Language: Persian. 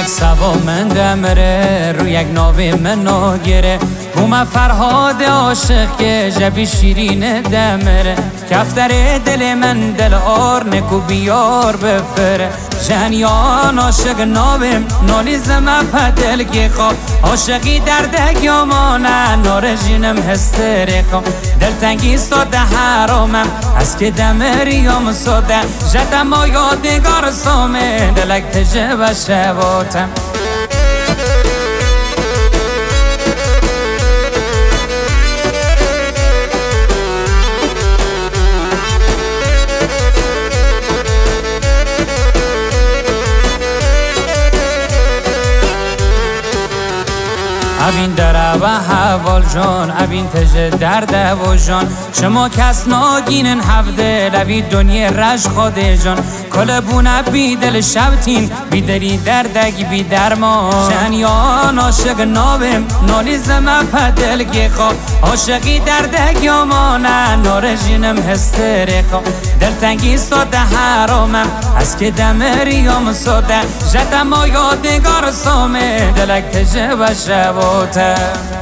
یک سوا من دمره رو یک ناوی منو گره بوم فرهاد عاشق که جبی شیرین دمره کفتر دل من دل آر نکو بیار بفره جنیان عاشق ناویم نالی زمه پدل که خواه عاشقی دردک یامانه نار جینم هستره خواه دلتنگی ساده حرامم از که دمریام ساده جدم و یادگار سامه دلک تجه و شباتم اوین دره و حوال جان اوین تجه درده و جان شما کس ناگینن هفته لوی دنیا رش خوده جان کل بونه بی دل شبتین بی دری دردگی بی درمان شنیان عاشق ناویم نالی زمه پدل که خواه عاشقی دردگی آمانه نار جینم هستره خواه دلتنگی ساده حرامم از که دمریام ساده جدم و یادگار سامه دلک تجه و شباتم